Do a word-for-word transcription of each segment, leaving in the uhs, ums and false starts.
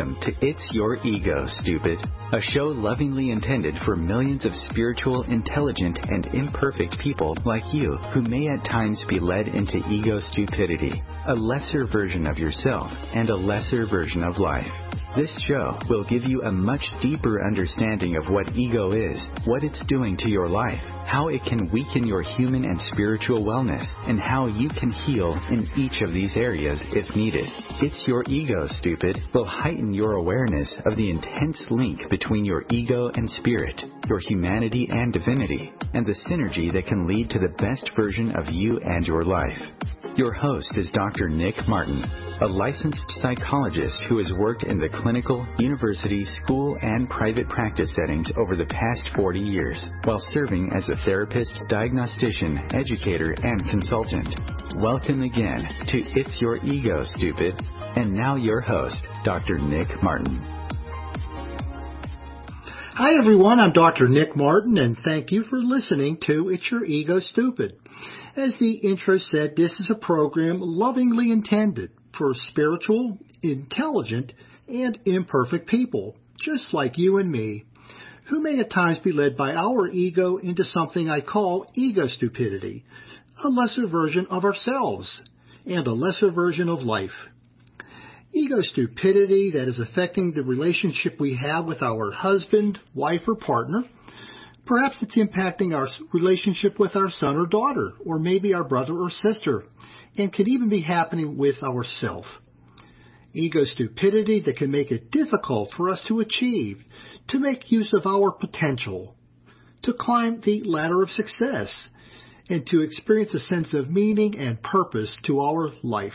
Welcome to It's Your Ego, Stupid, a show lovingly intended for millions of spiritual, intelligent, and imperfect people like you who may at times be led into ego stupidity, a lesser version of yourself and a lesser version of life. This show will give you a much deeper understanding of what ego is, what it's doing to your life, how it can weaken your human and spiritual wellness, and how you can heal in each of these areas if needed. It's Your Ego, Stupid will heighten your awareness of the intense link between your ego and spirit, your humanity and divinity, and the synergy that can lead to the best version of you and your life. Your host is Doctor Nick Martin, a licensed psychologist who has worked in the clinical, university, school, and private practice settings over the past forty years, while serving as a therapist, diagnostician, educator, and consultant. Welcome again to It's Your Ego, Stupid. And now your host, Doctor Nick Martin. Hi, everyone. I'm Doctor Nick Martin, and thank you for listening to It's Your Ego, Stupid. As the intro said, this is a program lovingly intended for spiritual, intelligent, and imperfect people, just like you and me, who may at times be led by our ego into something I call ego stupidity, a lesser version of ourselves, and a lesser version of life. Ego stupidity that is affecting the relationship we have with our husband, wife, or partner. Perhaps it's impacting our relationship with our son or daughter, or maybe our brother or sister, and could even be happening with ourselves. Ego stupidity that can make it difficult for us to achieve, to make use of our potential, to climb the ladder of success, and to experience a sense of meaning and purpose to our life.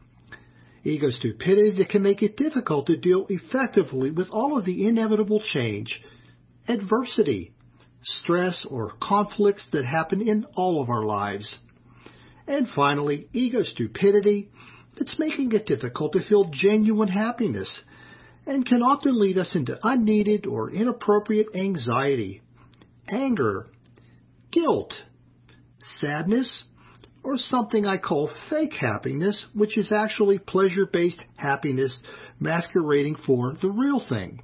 Ego stupidity that can make it difficult to deal effectively with all of the inevitable change, adversity, stress, or conflicts that happen in all of our lives. And finally, ego stupidity that's making it difficult to feel genuine happiness and can often lead us into unneeded or inappropriate anxiety, anger, guilt, sadness, or something I call fake happiness, which is actually pleasure-based happiness masquerading for the real thing.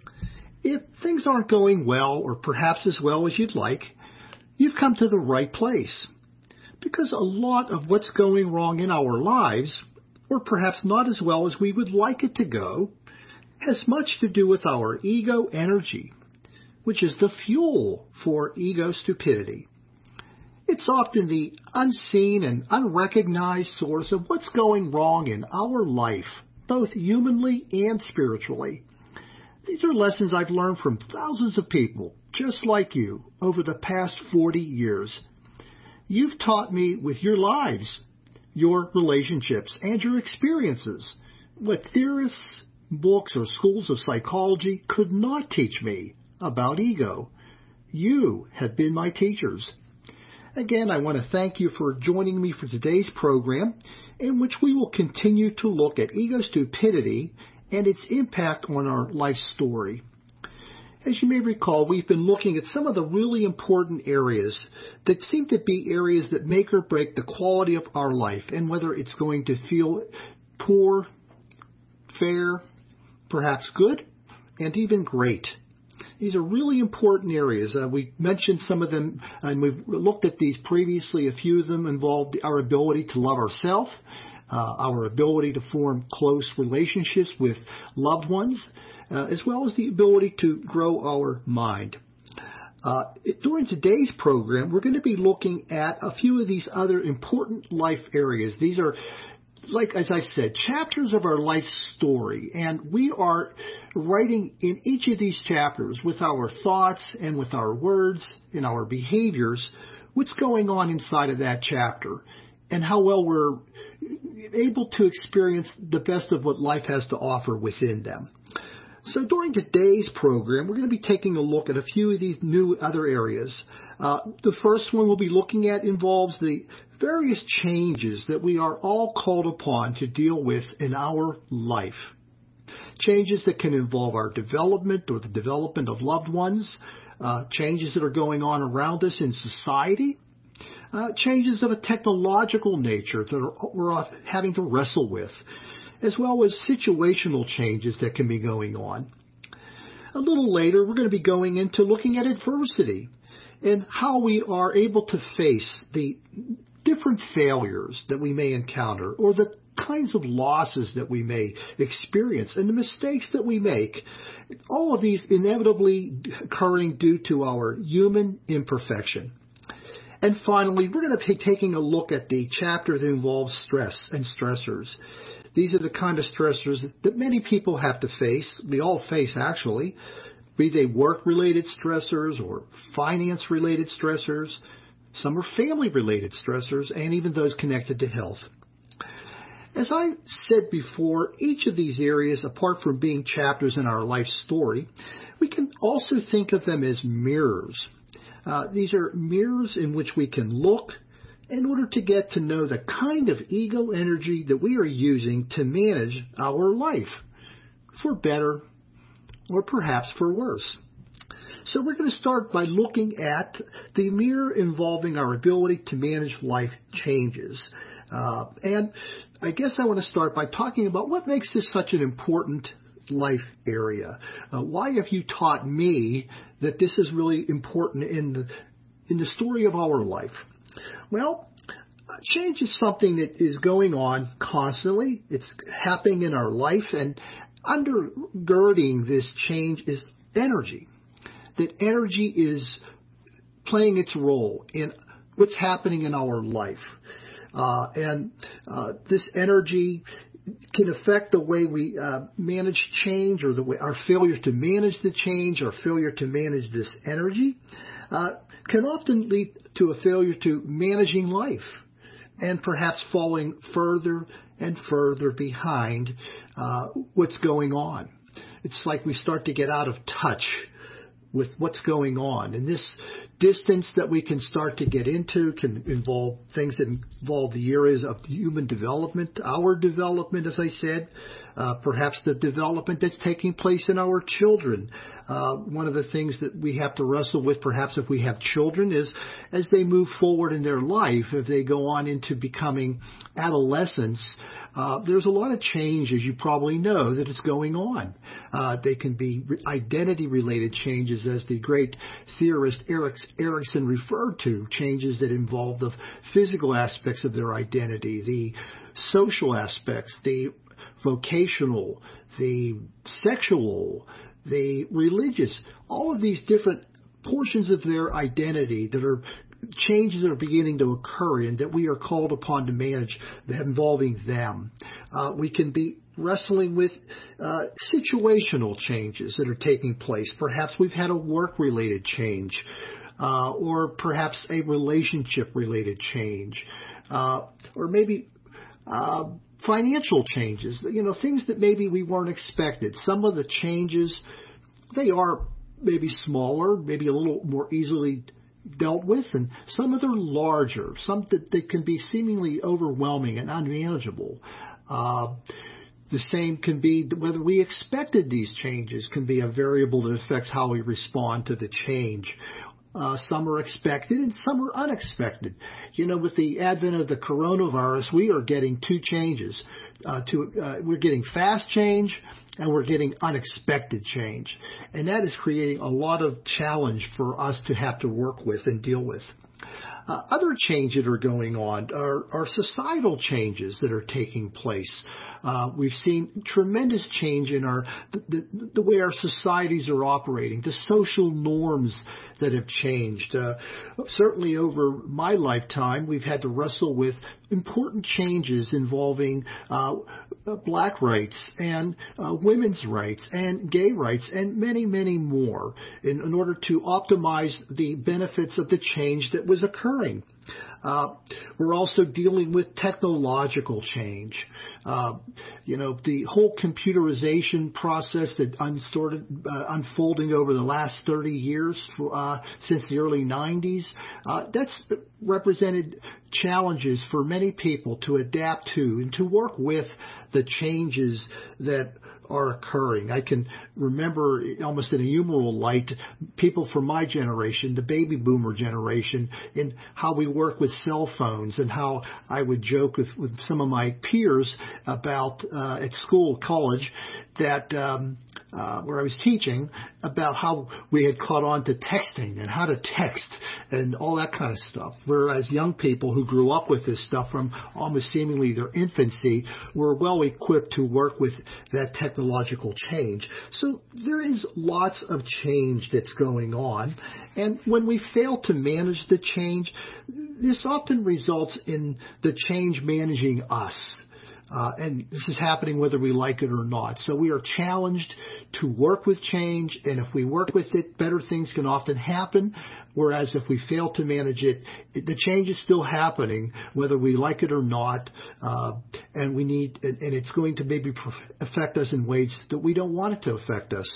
If things aren't going well, or perhaps as well as you'd like, you've come to the right place. Because a lot of what's going wrong in our lives, or perhaps not as well as we would like it to go, has much to do with our ego energy, which is the fuel for ego stupidity. It's often the unseen and unrecognized source of what's going wrong in our life, both humanly and spiritually. These are lessons I've learned from thousands of people, just like you, over the past forty years. You've taught me with your lives, your relationships, and your experiences what theorists, books, or schools of psychology could not teach me about ego. You have been my teachers. Again, I want to thank you for joining me for today's program, in which we will continue to look at ego stupidity and its impact on our life story. As you may recall, we've been looking at some of the really important areas that seem to be areas that make or break the quality of our life, and whether it's going to feel poor, fair, perhaps good, and even great. These are really important areas. Uh, we mentioned some of them, and we've looked at these previously. A few of them involved our ability to love ourselves, uh, our ability to form close relationships with loved ones, uh, as well as the ability to grow our mind. Uh, during today's program, we're going to be looking at a few of these other important life areas. These are, like, as I said, chapters of our life story, and we are writing in each of these chapters with our thoughts and with our words and our behaviors what's going on inside of that chapter and how well we're able to experience the best of what life has to offer within them. So during today's program, we're going to be taking a look at a few of these new other areas. Uh, the first one we'll be looking at involves the various changes that we are all called upon to deal with in our life. Changes that can involve our development or the development of loved ones, uh, changes that are going on around us in society, uh, changes of a technological nature that are, we're having to wrestle with, as well as situational changes that can be going on. A little later, we're going to be going into looking at adversity and how we are able to face the different failures that we may encounter or the kinds of losses that we may experience and the mistakes that we make. All of these inevitably occurring due to our human imperfection. And finally, we're going to be taking a look at the chapter that involves stress and stressors. These are the kind of stressors that many people have to face. We all face, actually, be they work-related stressors or finance-related stressors. Some are family-related stressors, and even those connected to health. As I said before, each of these areas, apart from being chapters in our life story, we can also think of them as mirrors. Uh, these are mirrors in which we can look in order to get to know the kind of ego energy that we are using to manage our life, for better or perhaps for worse. So we're going to start by looking at the mirror involving our ability to manage life changes. Uh, and I guess I want to start by talking about what makes this such an important life area. Uh, why have you taught me that this is really important in the, in the story of our life? Well, change is something that is going on constantly. It's happening in our life, and undergirding this change is energy. That energy is playing its role in what's happening in our life. Uh, and uh, this energy can affect the way we uh, manage change, or the way our failure to manage the change, our failure to manage this energy, uh, can often lead to a failure to managing life, and perhaps falling further and further behind uh, what's going on. It's like we start to get out of touch with what's going on. And this distance that we can start to get into can involve things that involve the areas of human development, our development, as I said, uh, perhaps the development that's taking place in our children. Uh, one of the things that we have to wrestle with, perhaps if we have children, is as they move forward in their life, if they go on into becoming adolescents, uh, there's a lot of change, as you probably know, that is going on. Uh, they can be identity-related changes, as the great theorist Erik Erikson referred to, changes that involve the physical aspects of their identity, the social aspects, the vocational, the sexual, the religious, all of these different portions of their identity that are changes that are beginning to occur and that we are called upon to manage involving them. Uh, we can be wrestling with uh, situational changes that are taking place. Perhaps we've had a work-related change, uh, or perhaps a relationship-related change, uh, or maybe uh, financial changes, you know, things that maybe we weren't expected. Some of the changes, they are maybe smaller, maybe a little more easily dealt with, and some of them are larger, some that they can be seemingly overwhelming and unmanageable. Uh, the same can be whether we expected these changes can be a variable that affects how we respond to the change. Uh, some are expected and some are unexpected. You know, with the advent of the coronavirus, we are getting two changes. Uh, to, uh, we're getting fast change and we're getting unexpected change. And that is creating a lot of challenge for us to have to work with and deal with. Uh, other changes that are going on are, are societal changes that are taking place. Uh, we've seen tremendous change in our the, the, the way our societies are operating, the social norms that have changed. Uh, certainly over my lifetime, we've had to wrestle with important changes involving uh, black rights and uh, women's rights and gay rights and many, many more in, in order to optimize the benefits of the change that was occurring. Uh, we're also dealing with technological change. Uh, you know, the whole computerization process that started uh, unfolding over the last thirty years uh, since the early nineties, uh, that's represented challenges for many people to adapt to and to work with the changes that are occurring. I can remember almost in a humoral light people from my generation, the baby boomer generation, in how we work with cell phones and how I would joke with, with some of my peers about uh, at school, college, that um, uh, where I was teaching about how we had caught on to texting and how to text and all that kind of stuff. Whereas young people who grew up with this stuff from almost seemingly their infancy were well equipped to work with that technological change. So there is lots of change that's going on. And when we fail to manage the change, this often results in the change managing us. Uh, and this is happening whether we like it or not. So we are challenged to work with change, and if we work with it, better things can often happen. Whereas if we fail to manage it, it the change is still happening, whether we like it or not, uh, and we need, and, and it's going to maybe affect us in ways that we don't want it to affect us.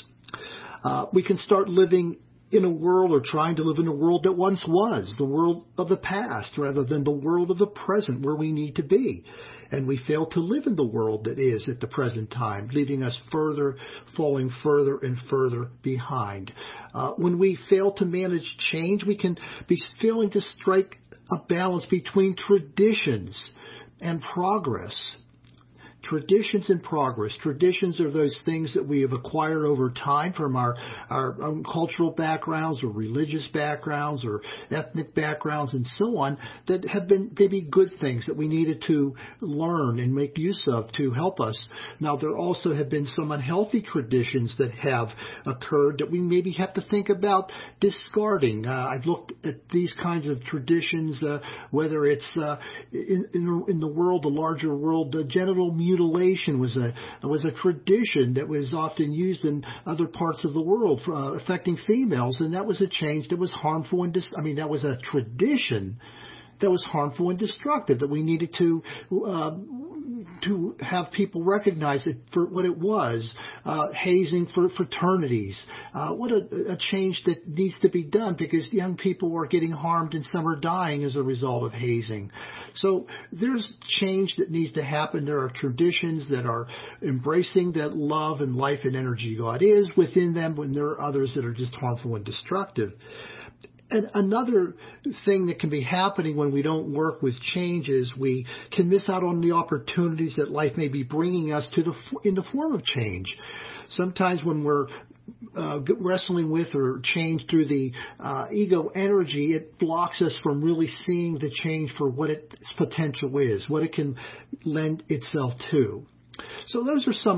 Uh, we can start living in a world or trying to live in a world that once was, the world of the past, rather than the world of the present where we need to be. And we fail to live in the world that is at the present time, leaving us further, falling further and further behind. Uh, when we fail to manage change, we can be failing to strike a balance between traditions and progress. Traditions and progress. Traditions are those things that we have acquired over time from our, our own cultural backgrounds or religious backgrounds or ethnic backgrounds and so on that have been maybe good things that we needed to learn and make use of to help us. Now, there also have been some unhealthy traditions that have occurred that we maybe have to think about discarding. Uh, I've looked at these kinds of traditions, uh, whether it's uh, in, in, in the world, the larger world, the genital mutilation Mutilation was a was a tradition that was often used in other parts of the world for, uh, affecting females, and that was a change that was harmful and dis- I mean that was a tradition that was harmful and destructive that we needed to uh, to have people recognize it for what it was. Uh, hazing for fraternities. Uh, what a, a change that needs to be done because young people are getting harmed and some are dying as a result of hazing. So there's change that needs to happen. There are traditions that are embracing that love and life and energy God is within them, when there are others that are just harmful and destructive. And another thing that can be happening when we don't work with change is we can miss out on the opportunities that life may be bringing us to the in the form of change. Sometimes when we're uh, wrestling with or change through the uh, ego energy, it blocks us from really seeing the change for what its potential is, what it can lend itself to. So those are some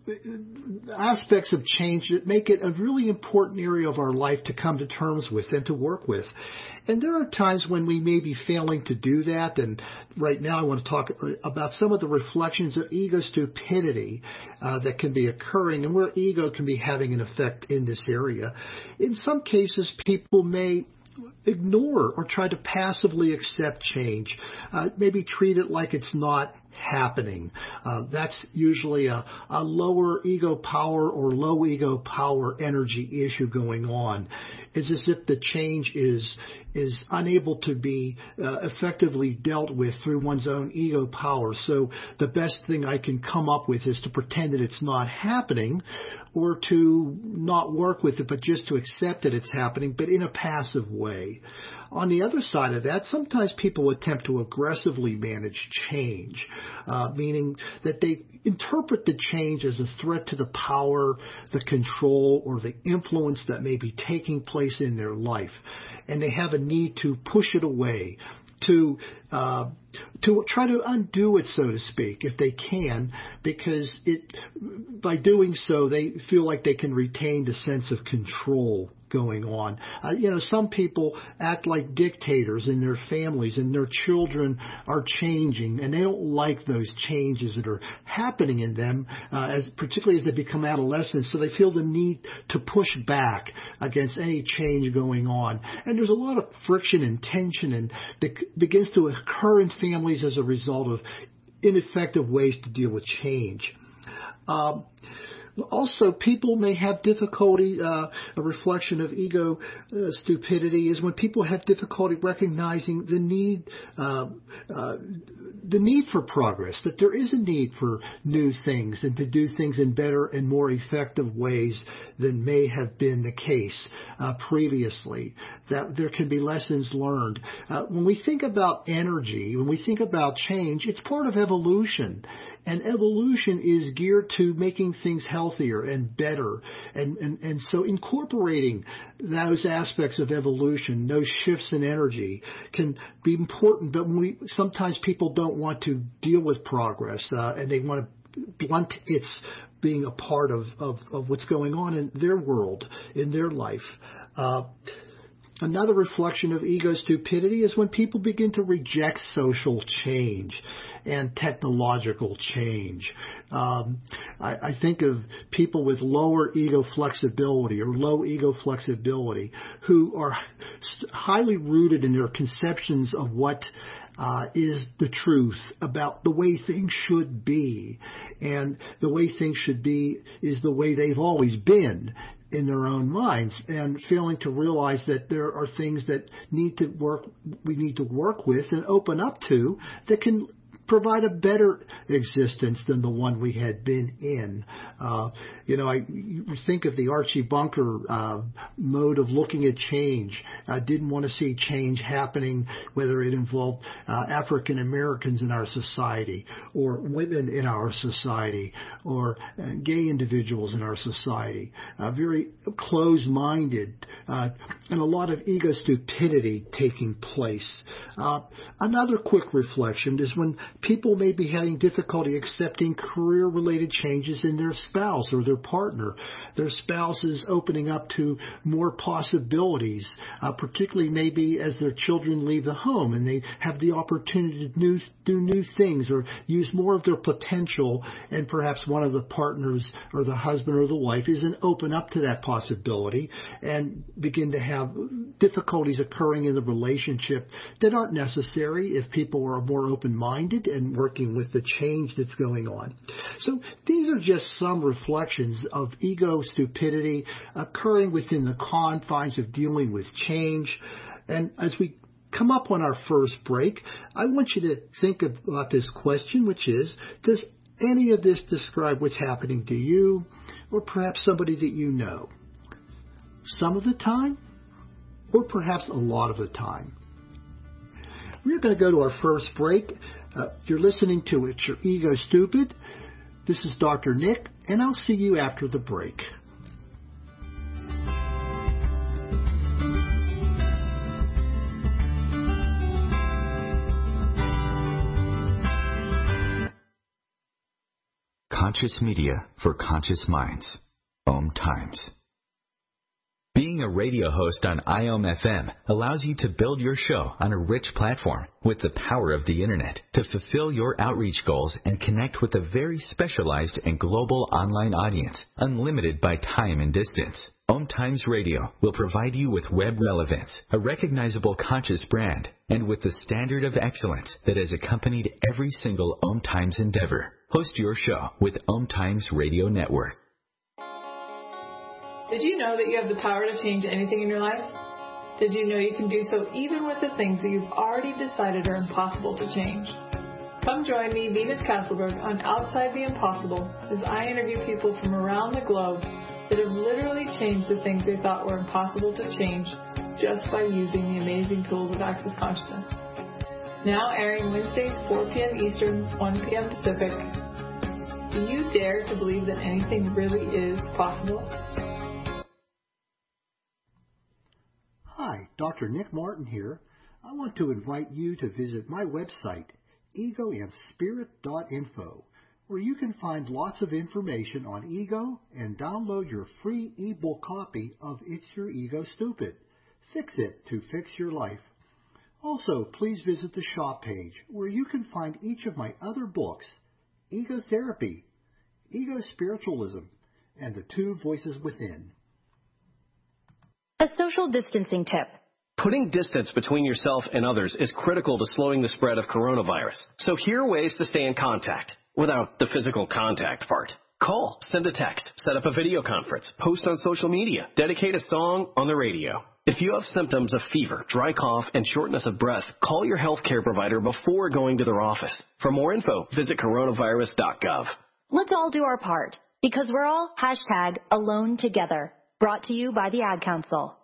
aspects of change that make it a really important area of our life to come to terms with and to work with. And there are times when we may be failing to do that. And right now I want to talk about some of the reflections of ego stupidity uh, that can be occurring and where ego can be having an effect in this area. In some cases, people may ignore or try to passively accept change, uh, maybe treat it like it's not happening. Uh, that's usually a, a lower ego power or low ego power energy issue going on. It's as if the change is is unable to be uh, effectively dealt with through one's own ego power. So the best thing I can come up with is to pretend that it's not happening, or to not work with it, but just to accept that it's happening, but in a passive way. On the other side of that, sometimes people attempt to aggressively manage change, uh, meaning that they interpret the change as a threat to the power, the control, or the influence that may be taking place in their life. And they have a need to push it away, to uh, to try to undo it, so to speak, if they can, because it by doing so, they feel like they can retain the sense of control going on. Uh, you know, some people act like dictators in their families, and their children are changing, and they don't like those changes that are happening in them, uh, as particularly as they become adolescents. So they feel the need to push back against any change going on. And there's a lot of friction and tension, and that begins to occur in families as a result of ineffective ways to deal with change. Um, Also, people may have difficulty, uh, a reflection of ego uh, stupidity is when people have difficulty recognizing the need, uh, uh, the need for progress, that there is a need for new things and to do things in better and more effective ways than may have been the case uh, previously, that there can be lessons learned. Uh, when we think about energy, when we think about change, it's part of evolution. And evolution is geared to making things healthier and better. And, and, and so incorporating those aspects of evolution, those shifts in energy, can be important. But when we, sometimes people don't want to deal with progress, uh, and they want to blunt its being a part of, of, of what's going on in their world, in their life. Uh, Another reflection of ego stupidity is when people begin to reject social change and technological change. Um, I, I think of people with lower ego flexibility or low ego flexibility who are highly rooted in their conceptions of what Uh, is the truth about the way things should be. And the way things should be is the way they've always been in their own minds, and failing to realize that there are things that need to work, we need to work with and open up to that can provide a better existence than the one we had been in. Uh, you know, I you think of the Archie Bunker uh, mode of looking at change. I didn't want to see change happening, whether it involved uh, African Americans in our society, or women in our society, or uh, gay individuals in our society. Uh, very closed-minded, uh, and a lot of ego stupidity taking place. Uh, another quick reflection is when people may be having difficulty accepting career-related changes in their spouse or their partner. Their spouse is opening up to more possibilities, uh, particularly maybe as their children leave the home and they have the opportunity to new, do new things or use more of their potential, and perhaps one of the partners or the husband or the wife isn't open up to that possibility and begin to have difficulties occurring in the relationship that aren't necessary if people are more open-minded and working with the change that's going on. So these are just some reflections of ego stupidity occurring within the confines of dealing with change. And as we come up on our first break, I want you to think about this question, which is, does any of this describe what's happening to you or perhaps somebody that you know? Some of the time, or perhaps a lot of the time. We're going to go to our first break. Uh, you're listening to It's Your Ego Stupid. This is Doctor Nick, and I'll see you after the break. Conscious media for conscious minds. Om Times. Being a radio host on I O M F M allows you to build your show on a rich platform with the power of the Internet to fulfill your outreach goals and connect with a very specialized and global online audience, unlimited by time and distance. Om Times Radio will provide you with web relevance, a recognizable conscious brand, and with the standard of excellence that has accompanied every single Om Times endeavor. Host your show with Om Times Radio Network. Did you know that you have the power to change anything in your life? Did you know you can do so even with the things that you've already decided are impossible to change? Come join me, Venus Castleberg, on Outside the Impossible as I interview people from around the globe that have literally changed the things they thought were impossible to change just by using the amazing tools of Access Consciousness. Now airing Wednesdays, four p.m. Eastern, one p.m. Pacific. Do you dare to believe that anything really is possible? Hi, Doctor Nick Martin here. I want to invite you to visit my website, ego and spirit dot info, where you can find lots of information on ego and download your free ebook copy of It's Your Ego Stupid. Fix it to fix your life. Also, please visit the shop page where you can find each of my other books, Ego Therapy, Ego Spiritualism, and The Two Voices Within. A social distancing tip. Putting distance between yourself and others is critical to slowing the spread of coronavirus. So here are ways to stay in contact without the physical contact part. Call, send a text, set up a video conference, post on social media, dedicate a song on the radio. If you have symptoms of fever, dry cough, and shortness of breath, call your healthcare provider before going to their office. For more info, visit coronavirus dot gov. Let's all do our part, because we're all hashtag alone together. Brought to you by the Ad Council.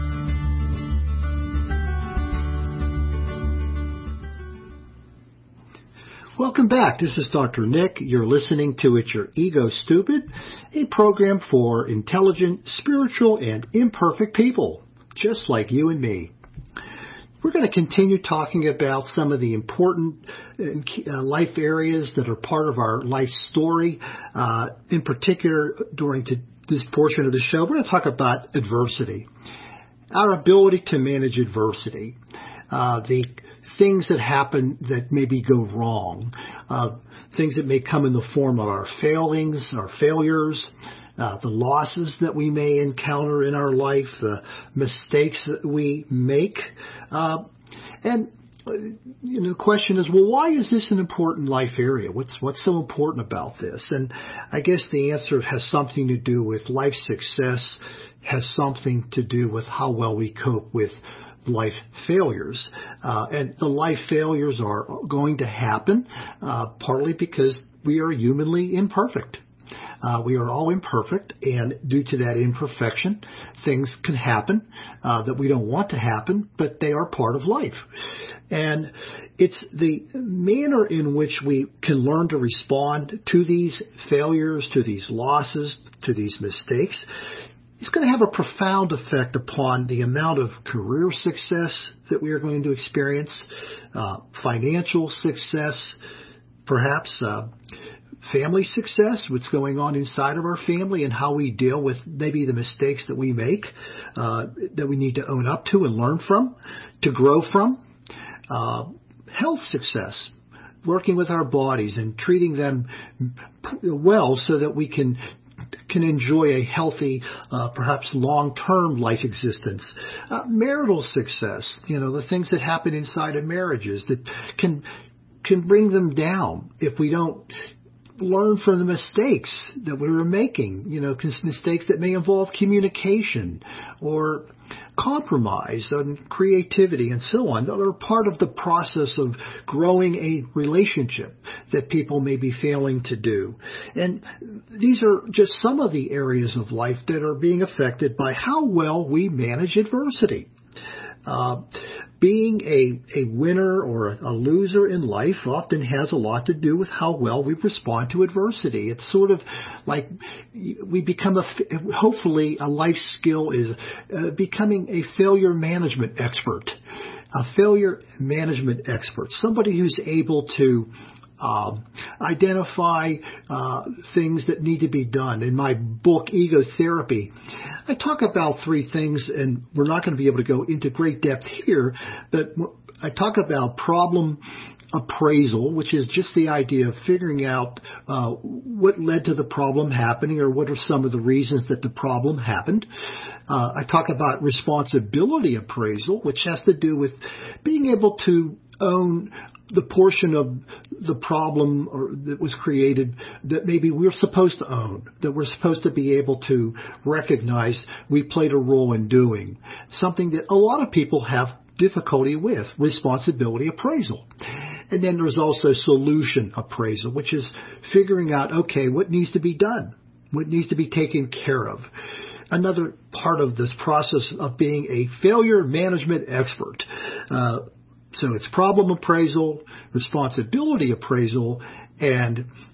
Welcome back. This is Doctor Nick. You're listening to It's Your Ego Stupid, a program for intelligent, spiritual, and imperfect people, just like you and me. We're going to continue talking about some of the important uh, life areas that are part of our life story. Uh, in particular, during to this portion of the show, we're going to talk about adversity, our ability to manage adversity, uh, the things that happen that maybe go wrong, uh, things that may come in the form of our failings, our failures, uh, the losses that we may encounter in our life, the mistakes that we make. Uh, and, you know, the question is, well, why is this an important life area? What's, what's so important about this? And I guess the answer has something to do with life success, has something to do with how well we cope with life failures. Uh, and the life failures are going to happen, uh, partly because we are humanly imperfect. Uh, we are all imperfect, and due to that imperfection, things can happen uh, that we don't want to happen, but they are part of life. And it's the manner in which we can learn to respond to these failures, to these losses, to these mistakes. It's going to have a profound effect upon the amount of career success that we are going to experience, uh, financial success, perhaps uh, family success, what's going on inside of our family and how we deal with maybe the mistakes that we make, uh, that we need to own up to and learn from, to grow from. Uh, health success, working with our bodies and treating them well so that we can can enjoy a healthy, uh, perhaps long-term life existence. Uh, marital success, you know, the things that happen inside of marriages that can can bring them down if we don't learn from the mistakes that we were making, you know, mistakes that may involve communication or compromise and creativity and so on, that are part of the process of growing a relationship that people may be failing to do. And these are just some of the areas of life that are being affected by how well we manage adversity. Uh, being a, a winner or a loser in life often has a lot to do with how well we respond to adversity. It's sort of like we become a, hopefully a life skill is uh, becoming a failure management expert, a failure management expert, somebody who's able to Um, identify uh, things that need to be done. In my book, Ego Therapy, I talk about three things, and we're not going to be able to go into great depth here, but I talk about problem appraisal, which is just the idea of figuring out uh, what led to the problem happening or what are some of the reasons that the problem happened. Uh, I talk about responsibility appraisal, which has to do with being able to own the portion of the problem or that was created that maybe we're supposed to own, that we're supposed to be able to recognize we played a role in doing, something that a lot of people have difficulty with, responsibility appraisal. And then there's also solution appraisal, which is figuring out, okay, what needs to be done, what needs to be taken care of. Another part of this process of being a failure management expert. Uh, So it's problem appraisal, responsibility appraisal, and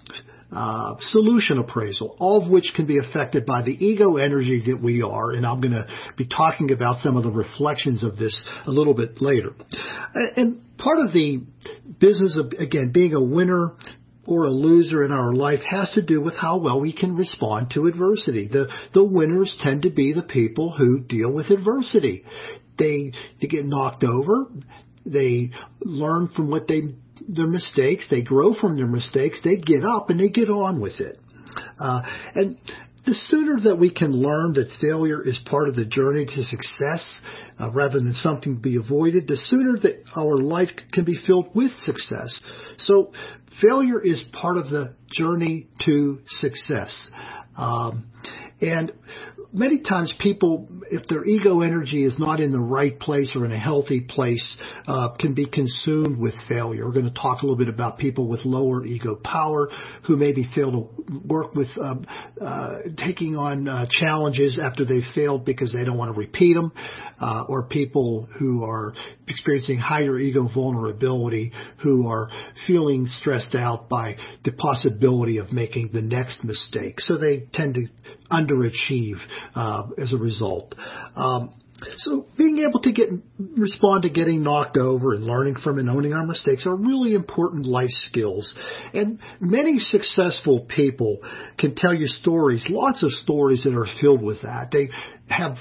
uh, solution appraisal, all of which can be affected by the ego energy that we are. And I'm going to be talking about some of the reflections of this a little bit later. And part of the business of, again, being a winner or a loser in our life has to do with how well we can respond to adversity. The, the winners tend to be the people who deal with adversity. They, they get knocked over. They learn from what they, their mistakes. They grow from their mistakes. They get up and they get on with it. Uh, and the sooner that we can learn that failure is part of the journey to success, uh, rather than something to be avoided, the sooner that our life can be filled with success. So failure is part of the journey to success. Um, and many times people, if their ego energy is not in the right place or in a healthy place, uh, can be consumed with failure. We're going to talk a little bit about people with lower ego power who maybe fail to work with um, uh, taking on uh, challenges after they've failed because they don't want to repeat them, uh, or people who are experiencing higher ego vulnerability who are feeling stressed out by the possibility of making the next mistake. So they tend to underachieve uh, as a result. Um, so being able to get respond to getting knocked over and learning from and owning our mistakes are really important life skills. And many successful people can tell you stories, lots of stories that are filled with that. They have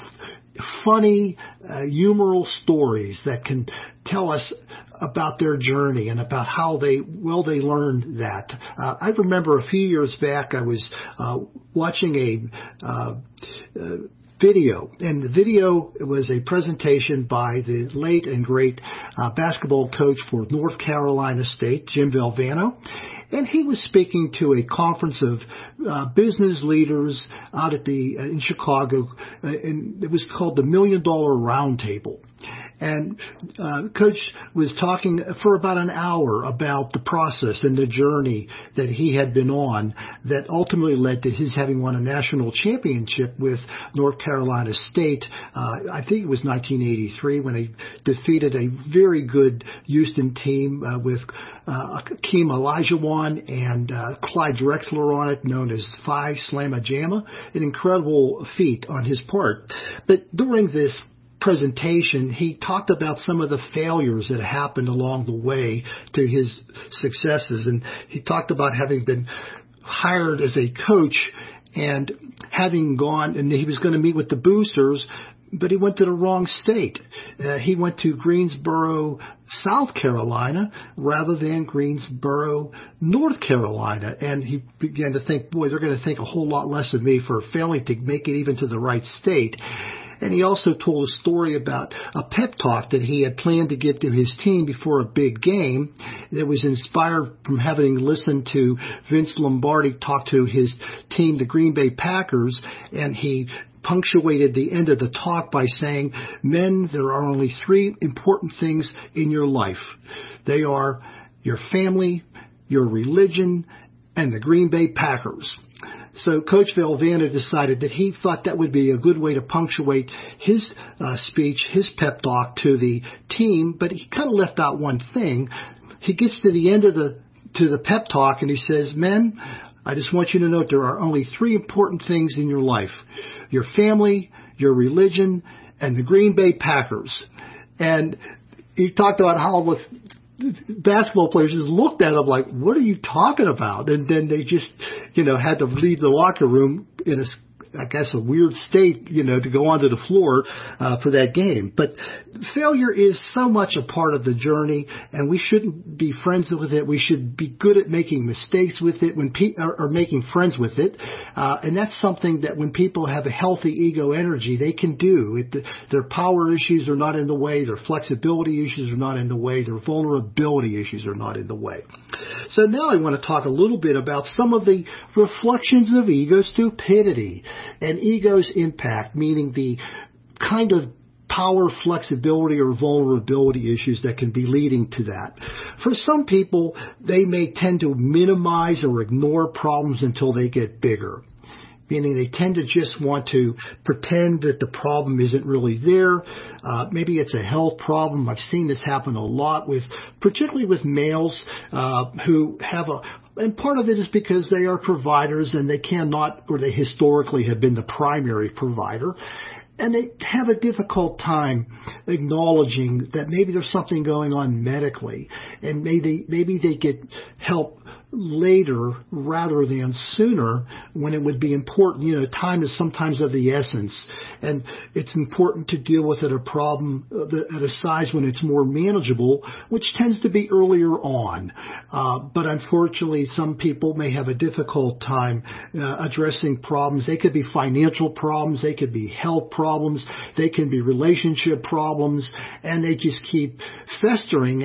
funny, uh, humorous stories that can tell us about their journey and about how they, well, they learned that. Uh, I remember a few years back I was uh, watching a uh, uh, video, and the video was a presentation by the late and great uh, basketball coach for North Carolina State, Jim Valvano. And he was speaking to a conference of uh, business leaders out at the uh, in Chicago, uh, and it was called the Million Dollar Roundtable. And uh, Coach was talking for about an hour about the process and the journey that he had been on that ultimately led to his having won a national championship with North Carolina State. Uh, I think it was nineteen eighty-three when he defeated a very good Houston team uh, with uh, Akeem Olajuwon and uh, Clyde Drexler on it, known as Phi Slamma Jamma. An incredible feat on his part. But during this presentation, he talked about some of the failures that happened along the way to his successes. And he talked about having been hired as a coach and having gone, and he was going to meet with the boosters, but he went to the wrong state. Uh, he went to Greensboro, South Carolina, rather than Greensboro, North Carolina. And he began to think, boy, they're going to think a whole lot less of me for failing to make it even to the right state. And he also told a story about a pep talk that he had planned to give to his team before a big game that was inspired from having listened to Vince Lombardi talk to his team, the Green Bay Packers, and he punctuated the end of the talk by saying, men, there are only three important things in your life. They are your family, your religion, and the Green Bay Packers. So Coach Valvano decided that he thought that would be a good way to punctuate his uh, speech, his pep talk to the team, but he kind of left out one thing. He gets to the end of the to the pep talk and he says, men, I just want you to know there are only three important things in your life: your family, your religion, and the Green Bay Packers. And he talked about how the basketball players just looked at him like, what are you talking about? And then they just, you know, had to leave the locker room in a, I guess, a weird state, you know, to go onto the floor uh, for that game. But failure is so much a part of the journey, and we shouldn't be friends with it. We should be good at making mistakes with it, when pe- or, or making friends with it. Uh, and that's something that when people have a healthy ego energy, they can do. It, their power issues are not in the way. Their flexibility issues are not in the way. Their vulnerability issues are not in the way. So now I want to talk a little bit about some of the reflections of ego stupidity and ego's impact, meaning the kind of power, flexibility, or vulnerability issues that can be leading to that. For some people, they may tend to minimize or ignore problems until they get bigger, meaning they tend to just want to pretend that the problem isn't really there. Uh, maybe it's a health problem. I've seen this happen a lot with, particularly with males uh, who have a, and part of it is because they are providers and they cannot, or they historically have been the primary provider. And they have a difficult time acknowledging that maybe there's something going on medically, and maybe maybe they get help later rather than sooner when it would be important. You know, time is sometimes of the essence, and it's important to deal with it, a problem at a size when it's more manageable, which tends to be earlier on. Uh, but unfortunately, some people may have a difficult time uh, addressing problems. They could be financial problems, they could be health problems, they can be relationship problems, and they just keep festering. And the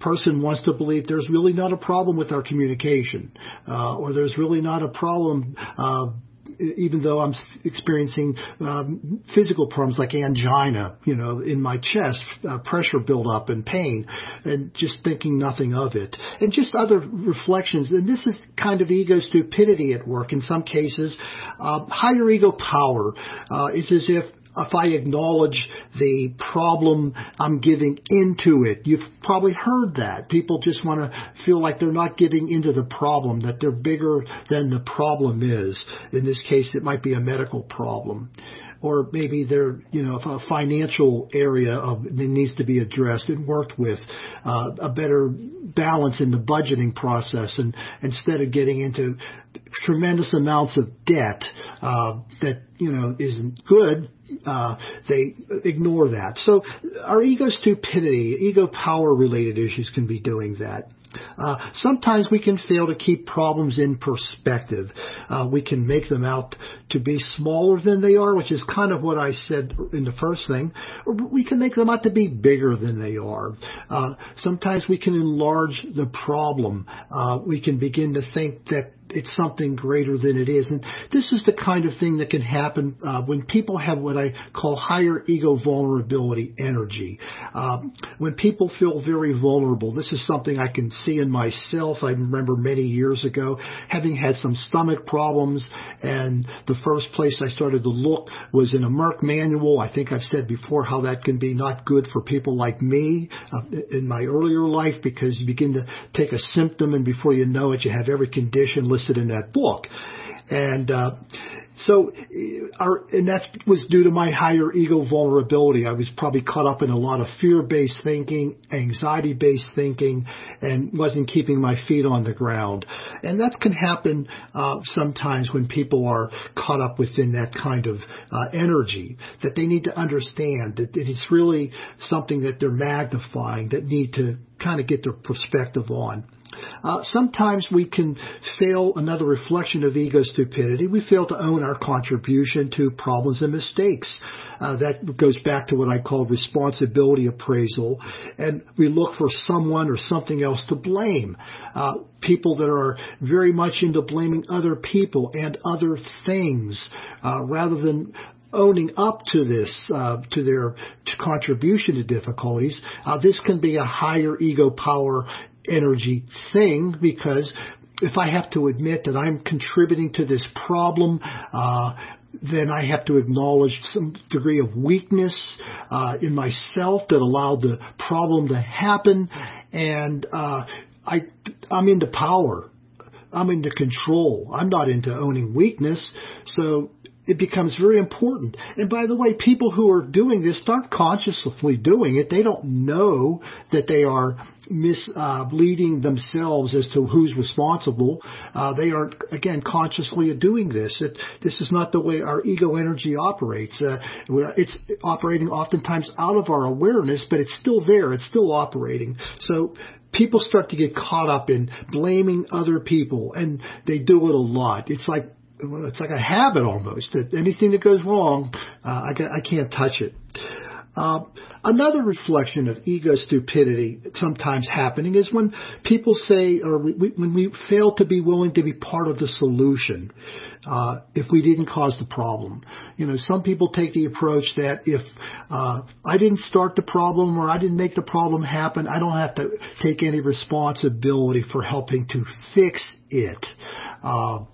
person wants to believe there's really not a problem with our communication, uh, or there's really not a problem, uh, even though I'm experiencing um, physical problems like angina, you know, in my chest, uh, pressure buildup and pain, and just thinking nothing of it. And just other reflections. And this is kind of ego stupidity at work in some cases. Uh, higher ego power. Uh, it's as if If I acknowledge the problem, I'm giving into it. You've probably heard that. People just want to feel like they're not getting into the problem, that they're bigger than the problem is. In this case, it might be a medical problem. Or maybe they're, you know, a financial area of that needs to be addressed and worked with, uh, a better balance in the budgeting process, and instead of getting into tremendous amounts of debt uh, that, you know, isn't good, uh, they ignore that. So our ego stupidity, ego power related issues can be doing that. Uh, sometimes we can fail to keep problems in perspective. Uh, we can make them out to be smaller than they are, which is kind of what I said in the first thing. Or we can make them out to be bigger than they are. Uh, sometimes we can enlarge the problem. Uh, we can begin to think that it's something greater than it is. And this is the kind of thing that can happen uh, when people have what I call higher ego vulnerability energy. Um, when people feel very vulnerable, this is something I can see in myself. I remember many years ago having had some stomach problems, and the first place I started to look was in a Merck manual. I think I've said before how that can be not good for people like me uh, in my earlier life, because you begin to take a symptom and before you know it, you have every condition listed in that book. And uh, so our, and that was due to my higher ego vulnerability. I was probably caught up in a lot of fear-based thinking, anxiety-based thinking, and wasn't keeping my feet on the ground. And that can happen uh, sometimes when people are caught up within that kind of uh, energy, that they need to understand that it's really something that they're magnifying, that need to kind of get their perspective on. Uh, sometimes we can fail, another reflection of ego stupidity, we fail to own our contribution to problems and mistakes. Uh, that goes back to what I call responsibility appraisal, and we look for someone or something else to blame. Uh, people that are very much into blaming other people and other things, uh, rather than owning up to this, uh, to their to contribution to difficulties. Uh, this can be a higher ego power energy thing, because if I have to admit that I'm contributing to this problem, uh, then I have to acknowledge some degree of weakness uh, in myself that allowed the problem to happen, and uh, I, I'm into power. I'm into control. I'm not into owning weakness, so it becomes very important. And by the way, people who are doing this aren't consciously doing it. They don't know that they are misleading uh, themselves as to who's responsible. Uh, they aren't, again, consciously doing this. It, this is not the way our ego energy operates. Uh, it's operating oftentimes out of our awareness, but it's still there. It's still operating. So people start to get caught up in blaming other people, and they do it a lot. It's like It's like a habit almost. That anything that goes wrong, uh, I, I can't touch it. Uh, another reflection of ego stupidity sometimes happening is when people say, or we, we, when we fail to be willing to be part of the solution, uh, if we didn't cause the problem. You know, some people take the approach that if uh, I didn't start the problem or I didn't make the problem happen, I don't have to take any responsibility for helping to fix it. Uh,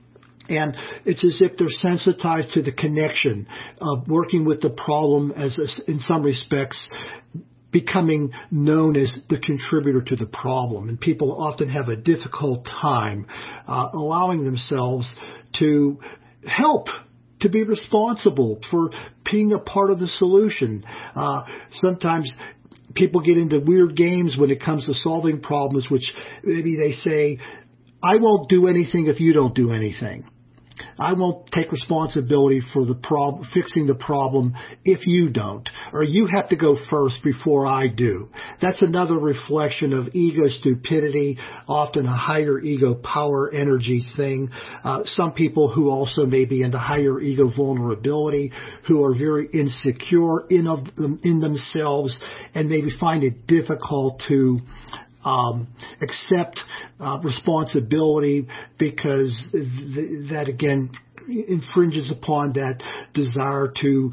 And it's as if they're sensitized to the connection of working with the problem as, a, in some respects, becoming known as the contributor to the problem. And people often have a difficult time uh, allowing themselves to help, to be responsible for being a part of the solution. Uh, sometimes people get into weird games when it comes to solving problems, which maybe they say, I won't do anything if you don't do anything. I won't take responsibility for the prob- fixing the problem if you don't, or you have to go first before I do. That's another reflection of ego stupidity, often a higher ego power energy thing. Uh, some people who also may be into higher ego vulnerability, who are very insecure in of them, in themselves, and maybe find it difficult to um, accept uh, responsibility because th- that, again, infringes upon that desire to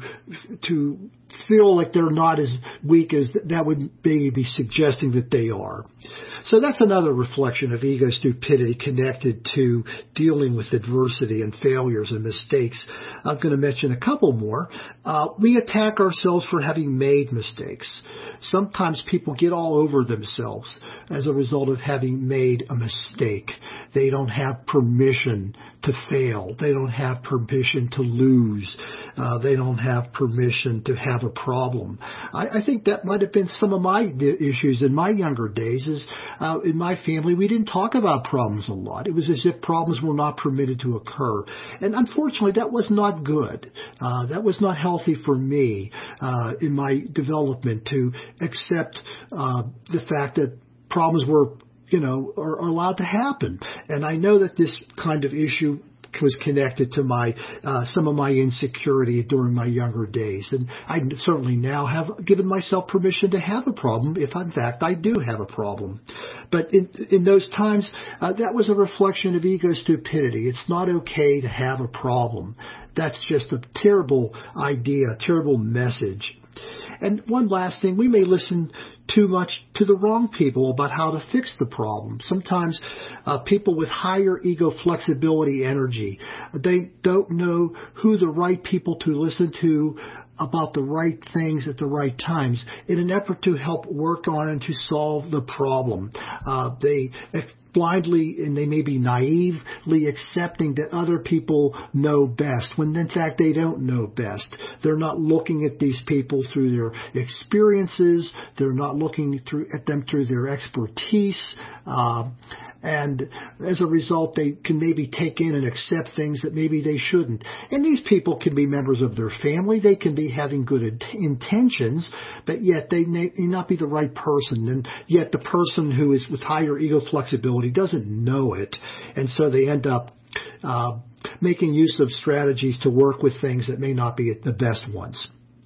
to feel like they're not as weak as that would maybe be suggesting that they are. So that's another reflection of ego stupidity connected to dealing with adversity and failures and mistakes. I'm going to mention a couple more. Uh, we attack ourselves for having made mistakes. Sometimes people get all over themselves as a result of having made a mistake. They don't have permission to fail. They don't have permission to lose. Uh, they don't have permission to have a problem. I, I think that might have been some of my issues in my younger days. Is uh, in my family we didn't talk about problems a lot. It was as if problems were not permitted to occur, and unfortunately that was not good. Uh, that was not healthy for me uh, in my development to accept uh, the fact that problems were, you know, are, are allowed to happen. And I know that this kind of issue was connected to my uh, some of my insecurity during my younger days, and I certainly now have given myself permission to have a problem if in fact I do have a problem. But in in those times, uh, that was a reflection of ego stupidity. It's not okay to have a problem. That's just a terrible idea, a terrible message. And one last thing, we may listen too much to the wrong people about how to fix the problem. Sometimes uh, people with higher ego flexibility energy, they don't know who the right people to listen to about the right things at the right times in an effort to help work on and to solve the problem. Uh, they blindly, and they may be naively accepting that other people know best, when in fact they don't know best. They're not looking at these people through their experiences. They're not looking through at them through their expertise. Uh, and as a result, they can maybe take in and accept things that maybe they shouldn't. And these people can be members of their family. They can be having good intentions, but yet they may not be the right person. And yet the person who is with higher ego flexibility doesn't know it. And so they end up uh, making use of strategies to work with things that may not be the best ones.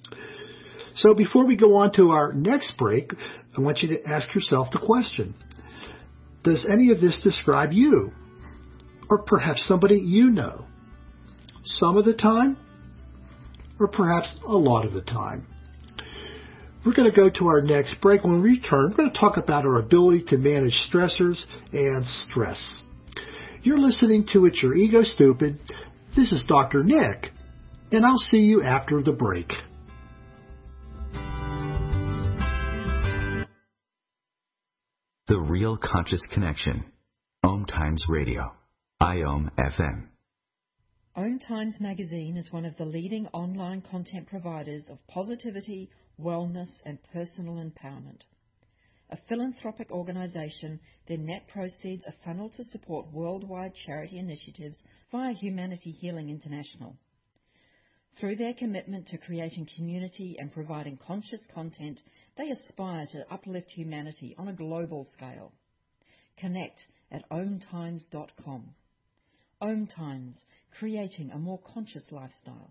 So before we go on to our next break, I want you to ask yourself the question: does any of this describe you? Or perhaps somebody you know? Some of the time? Or perhaps a lot of the time? We're going to go to our next break. When we return, we're going to talk about our ability to manage stressors and stress. You're listening to It's Your Ego Stupid. This is Doctor Nick, and I'll see you after the break. The Real Conscious Connection. Om Times Radio. I O M F M. Om Times Magazine is one of the leading online content providers of positivity, wellness, and personal empowerment. A philanthropic organization, their net proceeds are funneled to support worldwide charity initiatives via Humanity Healing International. Through their commitment to creating community and providing conscious content, they aspire to uplift humanity on a global scale. Connect at om times dot com. Om Times, creating a more conscious lifestyle.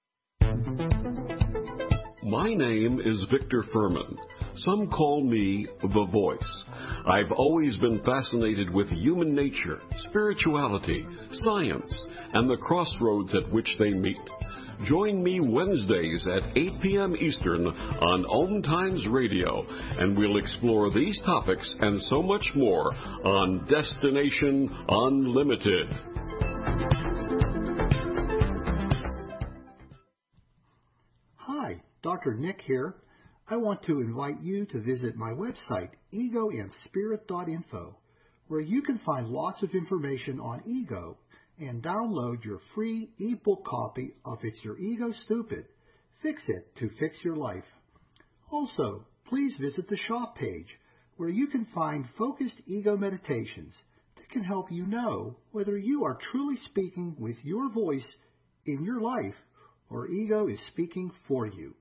My name is Victor Furman. Some call me The Voice. I've always been fascinated with human nature, spirituality, science, and the crossroads at which they meet. Join me Wednesdays at eight p.m. Eastern on Om Times Radio, and we'll explore these topics and so much more on Destination Unlimited. Hi, Doctor Nick here. I want to invite you to visit my website, ego and spirit dot info, where you can find lots of information on ego and download your free ebook copy of It's Your Ego Stupid. Fix it to fix your life. Also, please visit the shop page, where you can find focused ego meditations that can help you know whether you are truly speaking with your voice in your life or ego is speaking for you.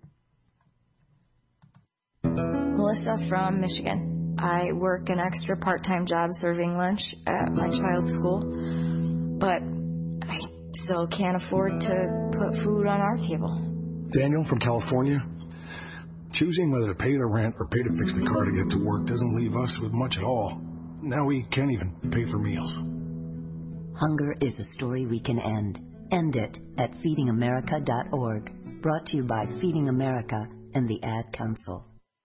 Melissa from Michigan. I work an extra part-time job serving lunch at my child's school, but I still can't afford to put food on our table. Daniel from California. Choosing whether to pay the rent or pay to fix the car to get to work doesn't leave us with much at all. Now we can't even pay for meals. Hunger is a story we can end. End it at feeding america dot org. Brought to you by Feeding America and the Ad Council.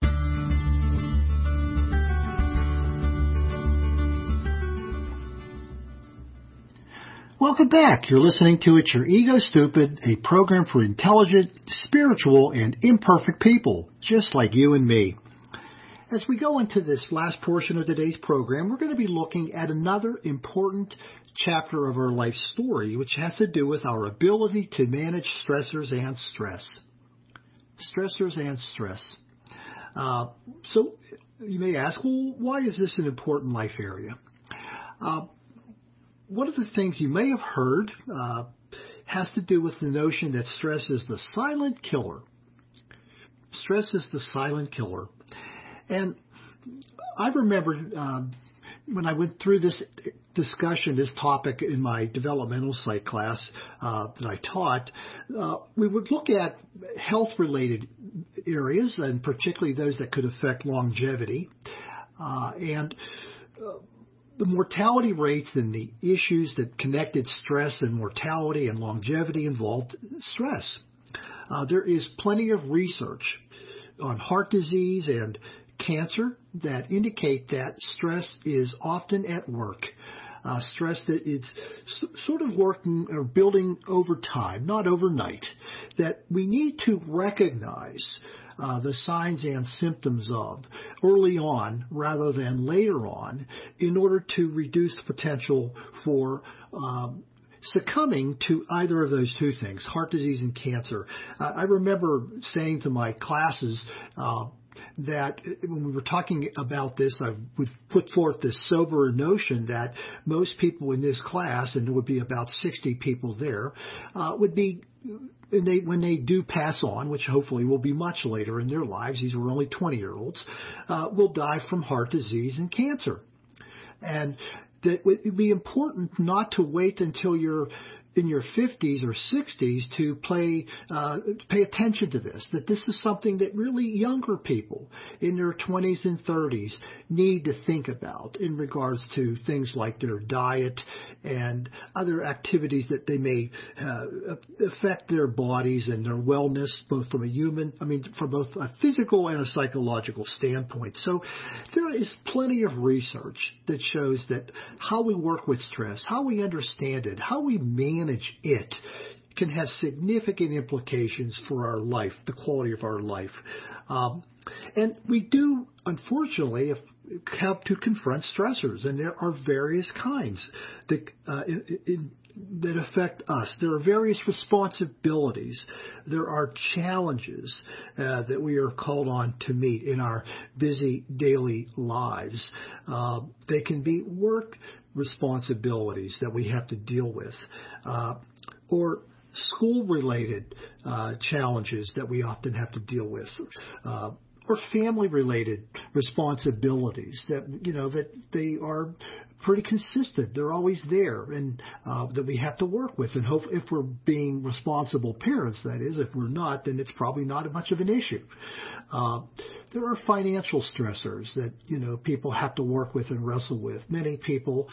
Welcome back. You're listening to It's Your Ego Stupid, a program for intelligent, spiritual, and imperfect people, just like you and me. As we go into this last portion of today's program, we're going to be looking at another important chapter of our life story, which has to do with our ability to manage stressors and stress. Stressors and stress. Uh, so you may ask, well, why is this an important life area? Uh, One of the things you may have heard uh, has to do with the notion that stress is the silent killer. Stress is the silent killer. And I remember uh, when I went through this discussion, this topic in my developmental psych class uh, that I taught, uh, we would look at health-related areas, and particularly those that could affect longevity. Uh, and uh, The mortality rates and the issues that connected stress and mortality and longevity involved stress. Uh, there is plenty of research on heart disease and cancer that indicate that stress is often at work. Uh, stress that it's sort of working or building over time, not overnight, that we need to recognize Uh, the signs and symptoms of early on rather than later on in order to reduce the potential for um, succumbing to either of those two things, heart disease and cancer. Uh, I remember saying to my classes uh, that when we were talking about this, I would put forth this sober notion that most people in this class, and there would be about sixty people there, uh, would be And they, when they do pass on, which hopefully will be much later in their lives, these were only twenty-year-olds, uh, will die from heart disease and cancer. And that it would be important not to wait until you're in your fifties or sixties to play, uh, pay attention to this, that this is something that really younger people in their twenties and thirties need to think about in regards to things like their diet and other activities that they may uh, affect their bodies and their wellness, both from a human, I mean, from both a physical and a psychological standpoint. So there is plenty of research that shows that how we work with stress, how we understand it, how we manage it can have significant implications for our life, the quality of our life. Um, and we do, unfortunately, have to confront stressors, and there are various kinds that, uh, in, in, that affect us. There are various responsibilities. There are challenges uh, that we are called on to meet in our busy daily lives. Uh, they can be work responsibilities that we have to deal with, uh, or school-related uh, challenges that we often have to deal with, uh, or family-related responsibilities that, you know, that they are pretty consistent. They're always there, and uh, that we have to work with. And hope if we're being responsible parents, that is. If we're not, then it's probably not much of an issue. Uh, there are financial stressors that, you know, people have to work with and wrestle with. Many people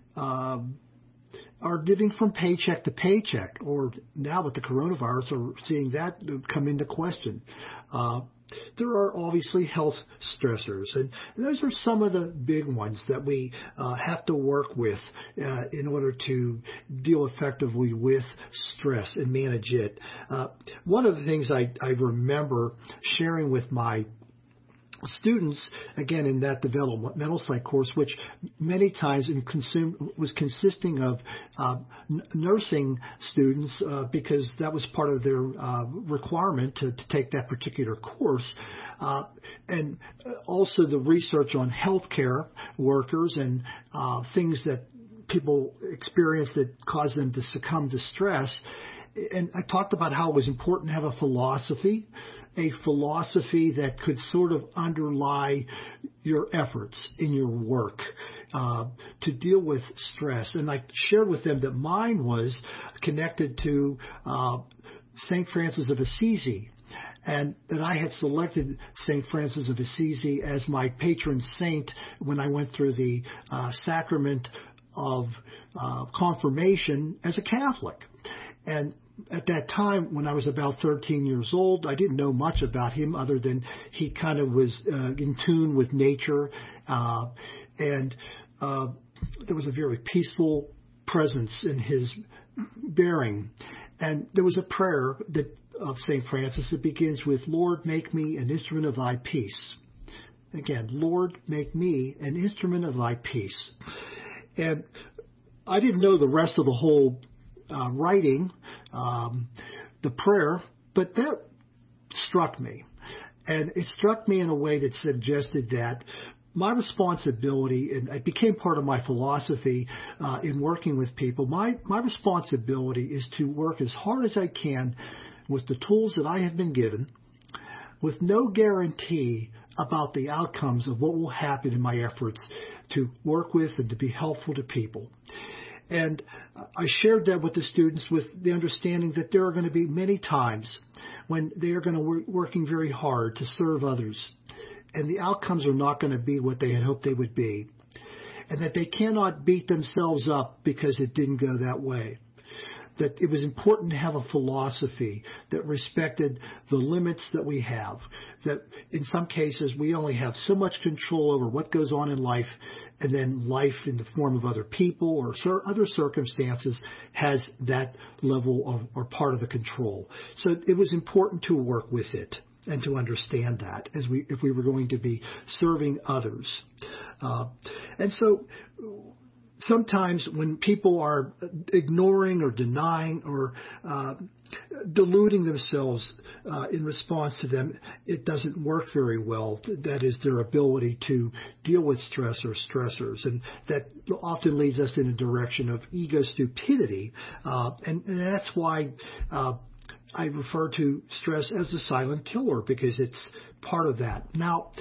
um, are living from paycheck to paycheck, or now with the coronavirus, are seeing that come into question. Uh, There are obviously health stressors, and those are some of the big ones that we uh, have to work with uh, in order to deal effectively with stress and manage it. Uh, one of the things I, I remember sharing with my students, again, in that developmental psych course, which many times in consume, was consisting of uh, n- nursing students uh, because that was part of their uh, requirement to, to take that particular course, uh, and also the research on healthcare workers and uh, things that people experience that cause them to succumb to stress. And I talked about how it was important to have a philosophy, a philosophy that could sort of underlie your efforts in your work uh, to deal with stress. And I shared with them that mine was connected to uh, Saint Francis of Assisi and that I had selected Saint Francis of Assisi as my patron saint when I went through the uh, sacrament of uh, confirmation as a Catholic. And at that time, when I was about thirteen years old, I didn't know much about him other than he kind of was uh, in tune with nature, uh, and uh, there was a very peaceful presence in his bearing. And there was a prayer that of Saint Francis that begins with, "Lord, make me an instrument of thy peace." Again, "Lord, make me an instrument of thy peace." And I didn't know the rest of the whole uh, writing, um, the prayer, but that struck me. And it struck me in a way that suggested that my responsibility, and it became part of my philosophy uh, in working with people, my, my responsibility is to work as hard as I can with the tools that I have been given, with no guarantee about the outcomes of what will happen in my efforts to work with and to be helpful to people. And I shared that with the students with the understanding that there are going to be many times when they are going to be working very hard to serve others, and the outcomes are not going to be what they had hoped they would be, and that they cannot beat themselves up because it didn't go that way. That it was important to have a philosophy that respected the limits that we have, that in some cases we only have so much control over what goes on in life, and then life in the form of other people or cir- other circumstances has that level of or part of the control. So it was important to work with it and to understand that as we if we were going to be serving others. Uh, and so sometimes when people are ignoring or denying or uh, deluding themselves uh, in response to them, it doesn't work very well. That is their ability to deal with stress or stressors. And that often leads us in a direction of ego stupidity. Uh, and, and that's why uh, I refer to stress as the silent killer, because it's part of that. Now,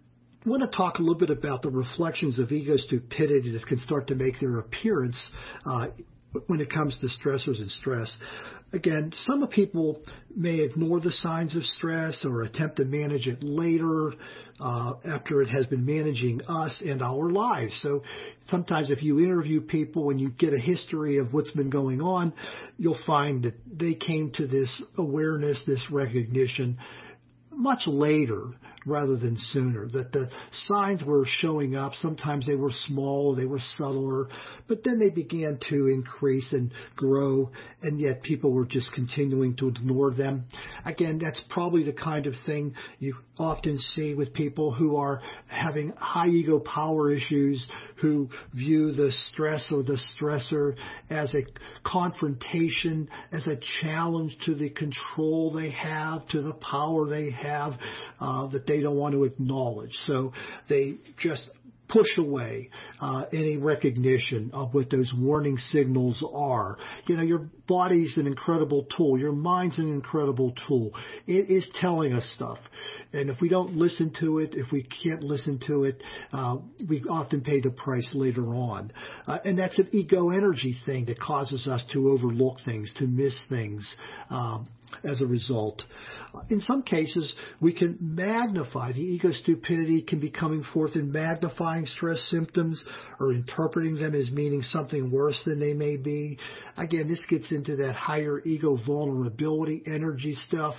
I want to talk a little bit about the reflections of ego stupidity that can start to make their appearance uh, when it comes to stressors and stress. Again, some people may ignore the signs of stress or attempt to manage it later uh, after it has been managing us and our lives. So sometimes if you interview people and you get a history of what's been going on, you'll find that they came to this awareness, this recognition much later rather than sooner, that the signs were showing up. Sometimes they were small, they were subtler, but then they began to increase and grow, and yet people were just continuing to ignore them. Again, that's probably the kind of thing you often see with people who are having high ego power issues, who view the stress or the stressor as a confrontation, as a challenge to the control they have, to the power they have, uh, that they don't want to acknowledge. So they just push away uh, any recognition of what those warning signals are. You know, your body's an incredible tool. Your mind's an incredible tool. It is telling us stuff. And if we don't listen to it, if we can't listen to it, uh, we often pay the price later on. Uh, and that's an ego energy thing that causes us to overlook things, to miss things um, as a result. In some cases, we can magnify. The ego stupidity can be coming forth in magnifying stress symptoms or interpreting them as meaning something worse than they may be. Again, this gets into that higher ego vulnerability energy stuff.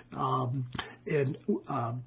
Um, and um,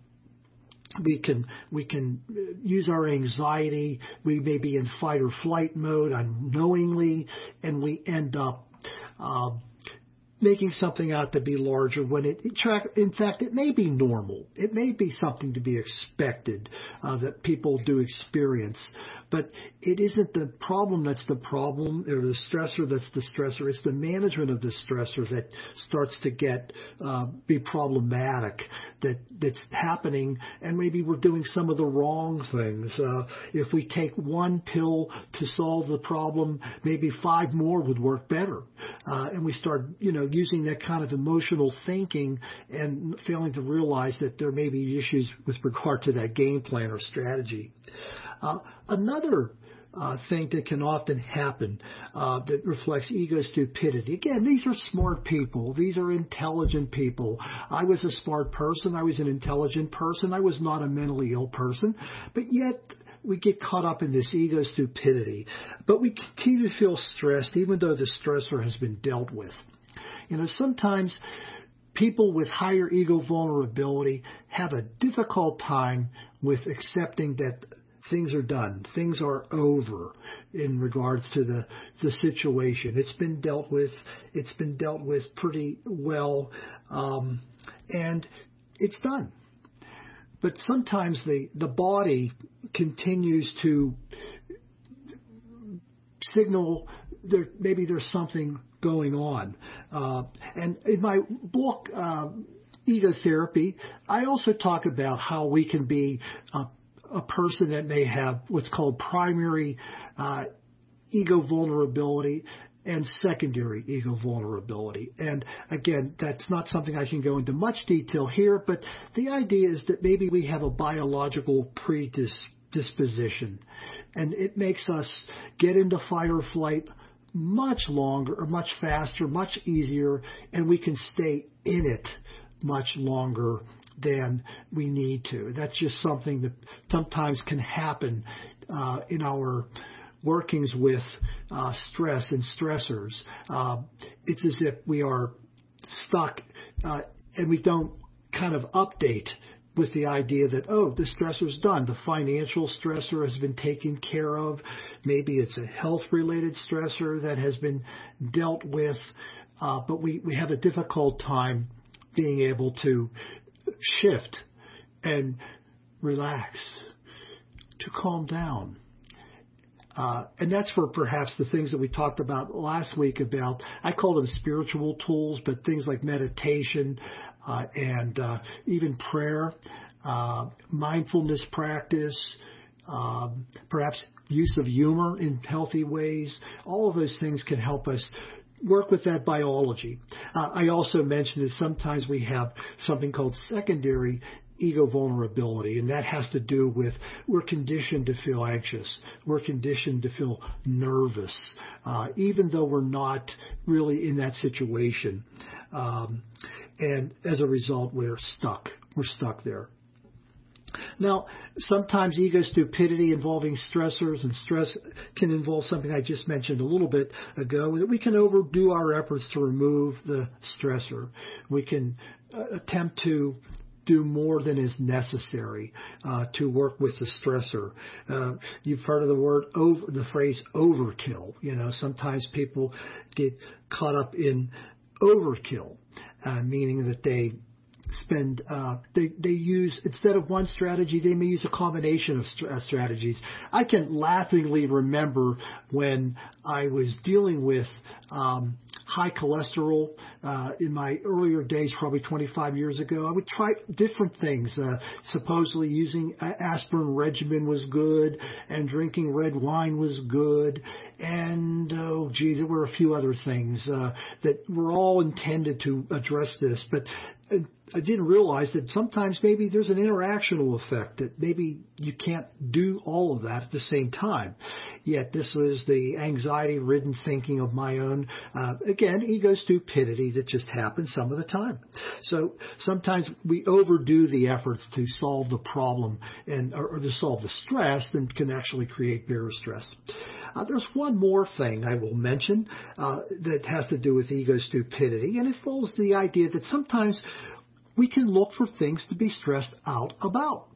we can we can use our anxiety. We may be in fight or flight mode unknowingly, and we end up uh, making something out to be larger when it, in fact, it may be normal. It may be something to be expected uh, that people do experience. But it isn't the problem that's the problem, or the stressor that's the stressor. It's the management of the stressor that starts to get uh, be problematic, that that's happening, and maybe we're doing some of the wrong things. Uh, if we take one pill to solve the problem, maybe five more would work better. Uh, and we start, you know, using that kind of emotional thinking and failing to realize that there may be issues with regard to that game plan or strategy. Uh, another uh, thing that can often happen uh, that reflects ego stupidity. Again, these are smart people. These are intelligent people. I was a smart person. I was an intelligent person. I was not a mentally ill person. But yet we get caught up in this ego stupidity. But we continue to feel stressed even though the stressor has been dealt with. You know, sometimes people with higher ego vulnerability have a difficult time with accepting that things are done, things are over in regards to the, the situation. It's been dealt with, it's been dealt with pretty well, um, and it's done. But sometimes the, the body continues to signal there, maybe there's something going on. Uh, and in my book, uh, Ego Therapy, I also talk about how we can be a, a person that may have what's called primary uh, ego vulnerability and secondary ego vulnerability. And again, that's not something I can go into much detail here, but the idea is that maybe we have a biological predisposition, and it makes us get into fight or flight much longer or much faster, much easier, and we can stay in it much longer than we need to. That's just something that sometimes can happen uh, in our workings with uh, stress and stressors. Uh, it's as if we are stuck uh, and we don't kind of update with the idea that, oh, the stressor's done. The financial stressor has been taken care of. Maybe it's a health-related stressor that has been dealt with. Uh, but we, we have a difficult time being able to shift and relax, to calm down. Uh, and that's for perhaps the things that we talked about last week about, I call them spiritual tools, but things like meditation, Uh, and uh, even prayer, uh, mindfulness practice, um, perhaps use of humor in healthy ways. All of those things can help us work with that biology. Uh, I also mentioned that sometimes we have something called secondary ego vulnerability, and that has to do with we're conditioned to feel anxious. We're conditioned to feel nervous, uh, even though we're not really in that situation. Um, And as a result, we're stuck. We're stuck there. Now, sometimes ego stupidity involving stressors and stress can involve something I just mentioned a little bit ago, that we can overdo our efforts to remove the stressor. We can uh, attempt to do more than is necessary uh, to work with the stressor. Uh, you've heard of the word over, the phrase overkill. You know, sometimes people get caught up in overkill. Uh, meaning that they spend, uh, they, they use, instead of one strategy, they may use a combination of st- uh, strategies. I can laughingly remember when I was dealing with um, high cholesterol uh, in my earlier days, probably twenty-five years ago. I would try different things. Uh, supposedly using aspirin regimen was good, and drinking red wine was good. And, oh, gee, there were a few other things uh, that were all intended to address this. But I didn't realize that sometimes maybe there's an interactional effect, that maybe you can't do all of that at the same time. Yet this was the anxiety-ridden thinking of my own, uh, again, ego stupidity that just happens some of the time. So sometimes we overdo the efforts to solve the problem and or, or to solve the stress that can actually create bigger stress. Uh, there's one more thing I will mention uh, that has to do with ego stupidity, and it involves the idea that sometimes we can look for things to be stressed out about.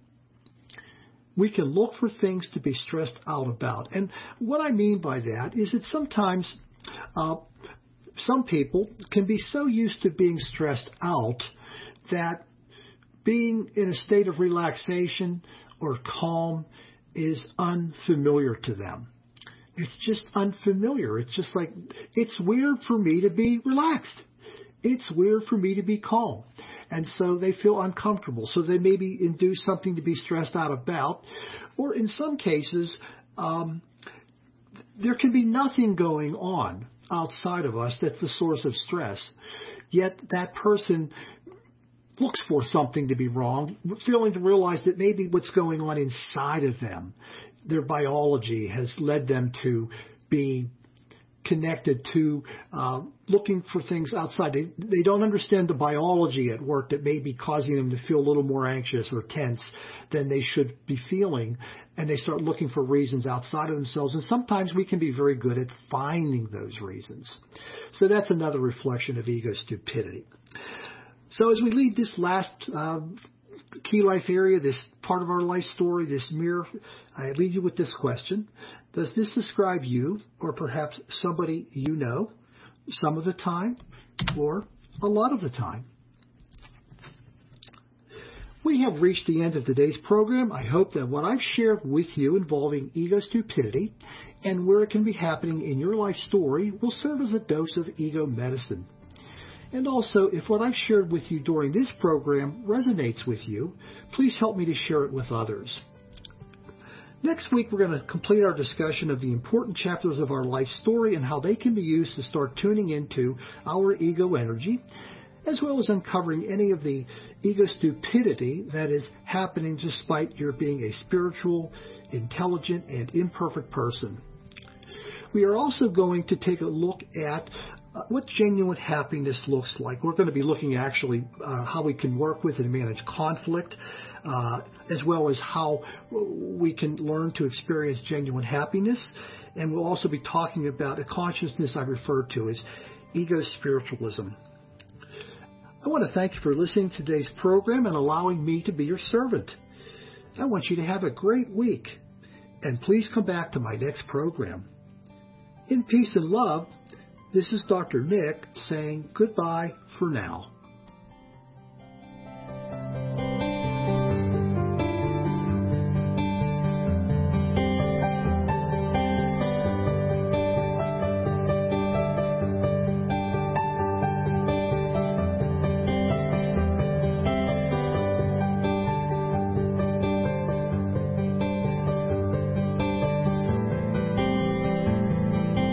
We can look for things to be stressed out about. And what I mean by that is that sometimes uh, some people can be so used to being stressed out that being in a state of relaxation or calm is unfamiliar to them. It's just unfamiliar. It's just like, it's weird for me to be relaxed. It's weird for me to be calm. And so they feel uncomfortable. So they maybe induce something to be stressed out about. Or in some cases, um, there can be nothing going on outside of us that's the source of stress. Yet that person looks for something to be wrong, failing to realize that maybe what's going on inside of them their biology has led them to be connected to uh, looking for things outside. They, they don't understand the biology at work that may be causing them to feel a little more anxious or tense than they should be feeling, and they start looking for reasons outside of themselves. And sometimes we can be very good at finding those reasons. So that's another reflection of ego stupidity. So as we leave this last uh, key life area, this part of our life story, this mirror, I leave you with this question. Does this describe you or perhaps somebody you know some of the time or a lot of the time? We have reached the end of today's program. I hope that what I've shared with you involving ego stupidity and where it can be happening in your life story will serve as a dose of ego medicine. And also, if what I've shared with you during this program resonates with you, please help me to share it with others. Next week, we're going to complete our discussion of the important chapters of our life story and how they can be used to start tuning into our ego energy, as well as uncovering any of the ego stupidity that is happening despite your being a spiritual, intelligent, and imperfect person. We are also going to take a look at Uh, what genuine happiness looks like. We're going to be looking actually uh, how we can work with and manage conflict, uh, as well as how we can learn to experience genuine happiness. And we'll also be talking about a consciousness I refer to as ego spiritualism. I want to thank you for listening to today's program and allowing me to be your servant. I want you to have a great week, and please come back to my next program. In peace and love, this is Doctor Nick saying goodbye for now.